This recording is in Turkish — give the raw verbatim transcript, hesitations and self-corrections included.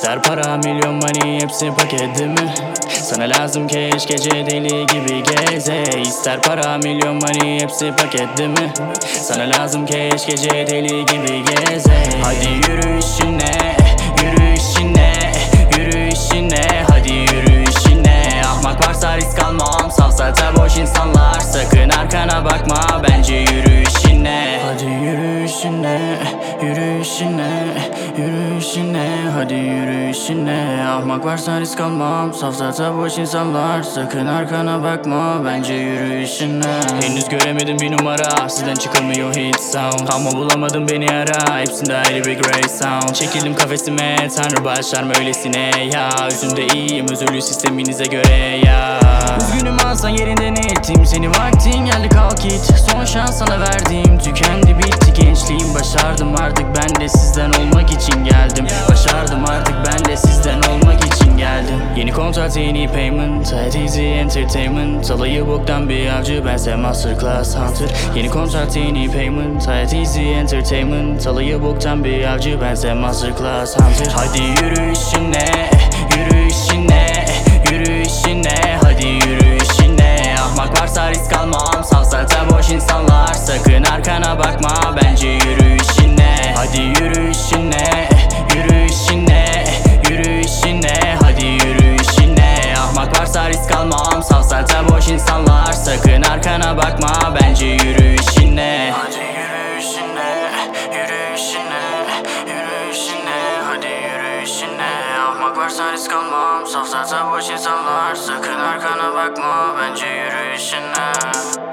İster para, milyon, money, hepsi paket değil mi? Sana lazım keş, gece deli gibi geze. İster para, milyon, money, hepsi paket değil mi? Sana lazım keş, gece deli gibi geze. Hadi yürü işine, yürü işine, yürü işine. Hadi yürü işine. Ahmak varsa risk almam, safsata boş insanlar. Sakın arkana bakma, bence yürü işine. Hadi yürü işine, yürü işine, yürü işine. Hadi yürü işine. Ahmak varsa risk almam, safsata boş insanlar. Sakın arkana bakma, bence yürü işine. Henüz göremedim bir numara, sizden çıkamıyor hit sound. Ama bulamadım beni ara, hepsinde ayrı bir great sound. Çekildim kafesime, tanrı başlar mı öylesine ya. Üzümde iyiyim, özürlü sisteminize göre ya. Üzgünüm alsan yerinden ettim seni, vaktin geldi kalk git. Son şans sana verdim, tükendi bitti gençliğim. Başardım artık, ben de sizden olmak için geldim. Başardım artık, ben de sizden olmak için geldim. Yeni kontrat, yeni payment, hayat easy entertainment. Alayı boktan bir avcı, bense masterclass hunter. Yeni kontrat, yeni payment, hayat easy entertainment. Alayı boktan bir avcı, bense masterclass hunter. Hadi yürü işine, yürü işine, yürü işine. Hadi yürü işine. Ahmak varsa risk almam, safsata boş insanlar. Sakın arkana bakma, bence yürü işine. Hadi yürü işine, yürü işine, yürü işine. Hadi yürü işine. Ahmak varsa risk almam, safsata boş insanlar. Sakın arkana bakma, bence yürü işine. Hadi yürü işine, yürü işine, yürü işine. Hadi yürü işine. Ahmak varsa risk almam, safsata boş insanlar. Sakın arkana bakma, bence yürü işine.